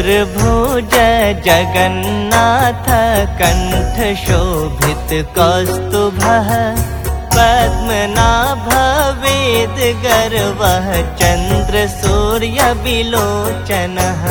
चतुर्भुज जगन्नाथ कंठ शोभित कौस्तुभः पद्मनाभ वेद गर्वः चंद्र सूर्य विलोचनः।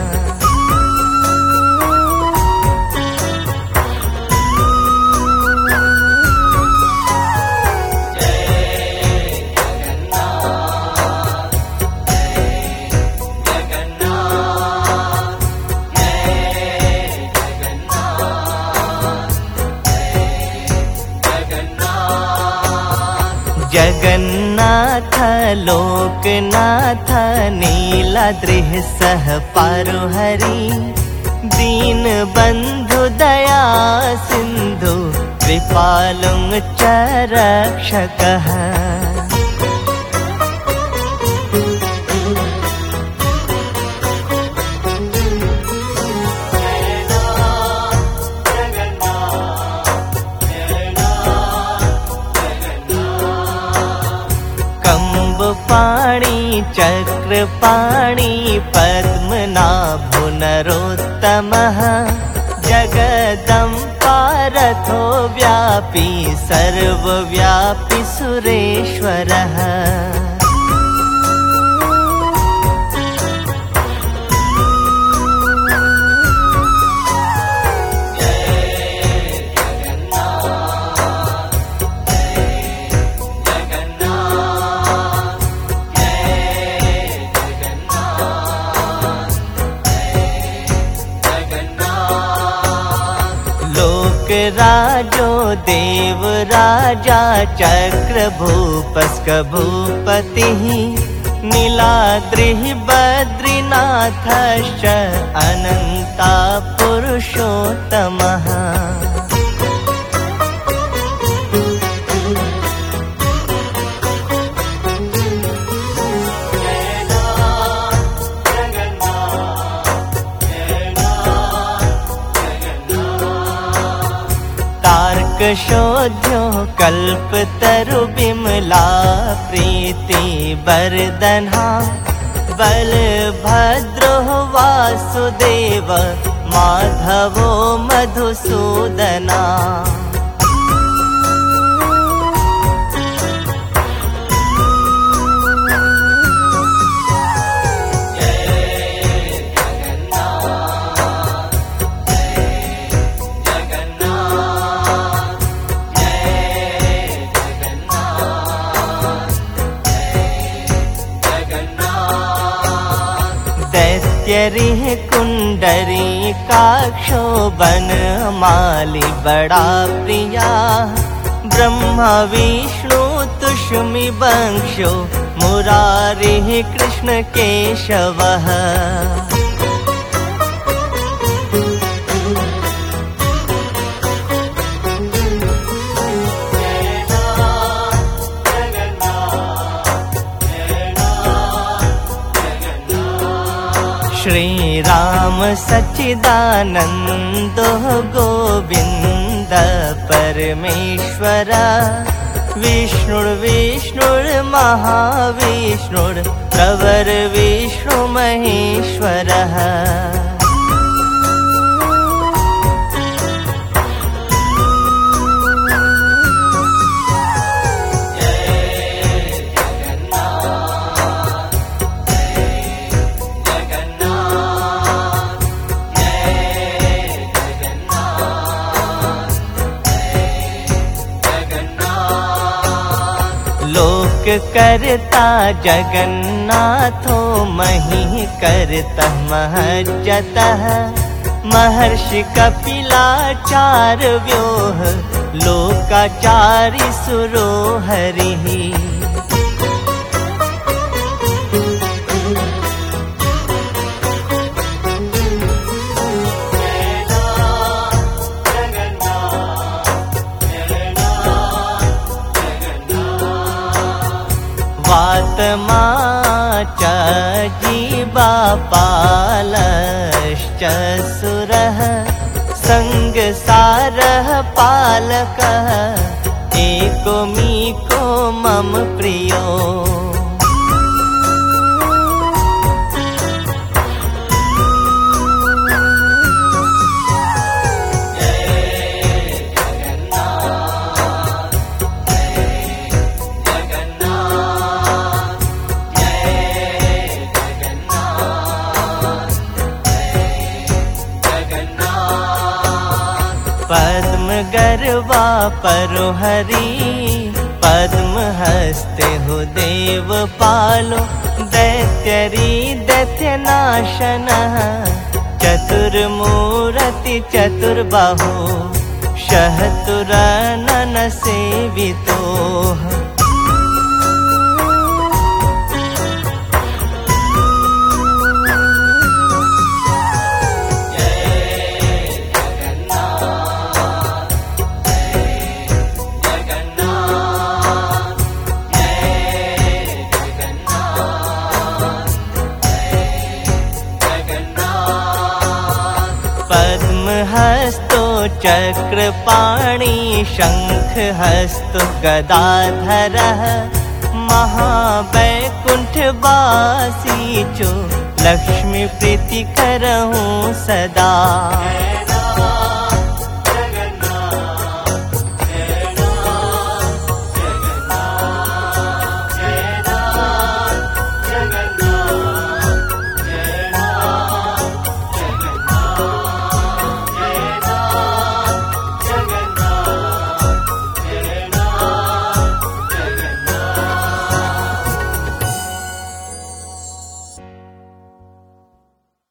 जगन्नाथ लोकनाथ नीलाद्रिः सह पारुहरि दीन बंधु दया सिंधु कृपालुं च रक्षकः। पाणि चक्रपाणि पद्मनाभो नरोत्तमः जगदम्पारथो व्यापी सर्वव्यापी सुरेश्वरः। राजो देव राजा चक्र भूपस्क भूपतिः नीलाद्रिः बद्रीनाथश्च अनन्ता पुरुषोत्तमः। शोध्यो कल्पतरु बिमला प्रीति बरदन्हा बलभद्रो वासुदेव माधवो मधुसूदना। दैत्यरिः कुंडरी काक्षो बनमाली बड़ा प्रिया ब्रह्मा विष्णु तुष्मि वंशो मुरारिः कृष्ण केशवः। श्री राम सच्चिदानंदो गोविंद परमेश्वर विष्णुर्विष्णुर्महाविष्णुर् प्रवर विष्णु महेश्वरः। लोक करता जगन्नाथो महि करता महज्जतः महर्षि कपिलाचार व्योह लोकाचारी सुरो हरिः। वातमा च जीवापालश्च सुरः संगसारः पालकः एको मीको मम प्रियो। पद्म गर्वा परो हरि, पद्म हस्ते हो देव पालो, दैत्यरी दैत्य नाशनः, चतुर्मूर्ति चतुर्बाहो, शहतुरनन सेवितोः। हस्तो चक्रपाणि, शंख हस्तो गदाधरः, महावैकुंठवासी जो लक्ष्मी प्रीति करहूँ सदा।